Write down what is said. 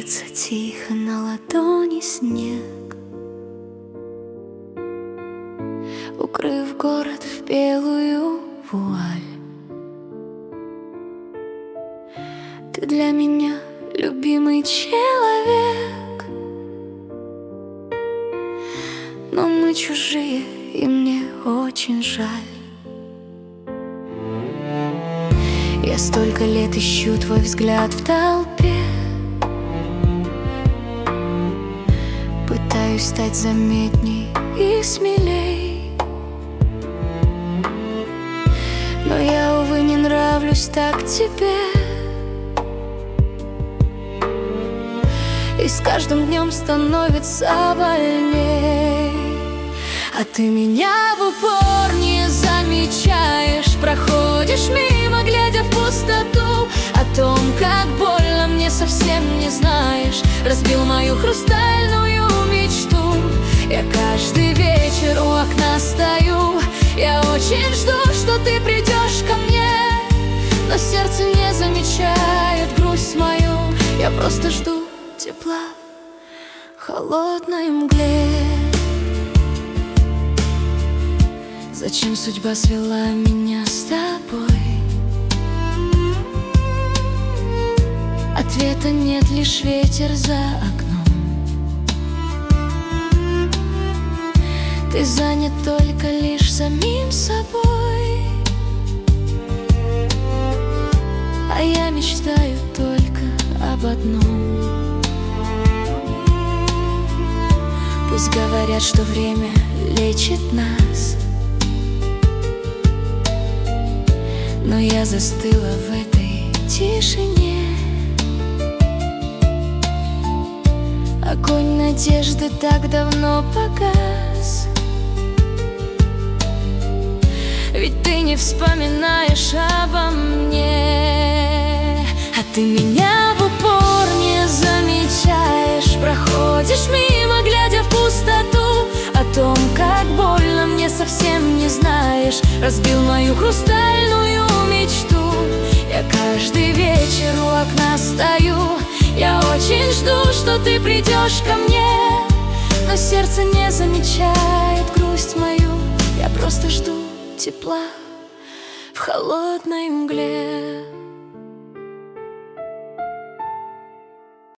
ложится тихо на ладони снег, укрыв город в белую вуаль. Ты для меня любимый человек, но мы чужие, и мне очень жаль. Я столько лет ищу твой взгляд в толпе, пытаюсь стать заметней и смелей, но я, увы, не нравлюсь так тебе. И с каждым днем становится больней. А ты меня в упор не замечаешь, проходишь мимо, глядя в пустоту. О том, как больно, мне совсем не знаешь. Разбил мою хрустальную мечту. Я каждый вечер у окна стою. Я очень жду, что ты придешь ко мне, но сердце не замечает грусть мою. Я просто жду тепла в холодной мгле. Зачем судьба свела меня с тобой? Ответа нет, лишь ветер за окном. Ты занят только лишь самим собой, а я мечтаю только об одном. Пусть говорят, что время лечит нас, но я застыла в этой тишине. Огонь надежды так давно погас, ведь ты не вспоминаешь обо мне. А ты меня в упор не замечаешь, проходишь мимо, глядя в пустоту. О том, как больно, мне совсем не знаешь. Разбил мою хрустальную мечту. Я каждый вечер у окна стою. Я очень жду, что ты придешь ко мне, но сердце не замечает грусть мою. Я просто жду тепла в холодной мгле.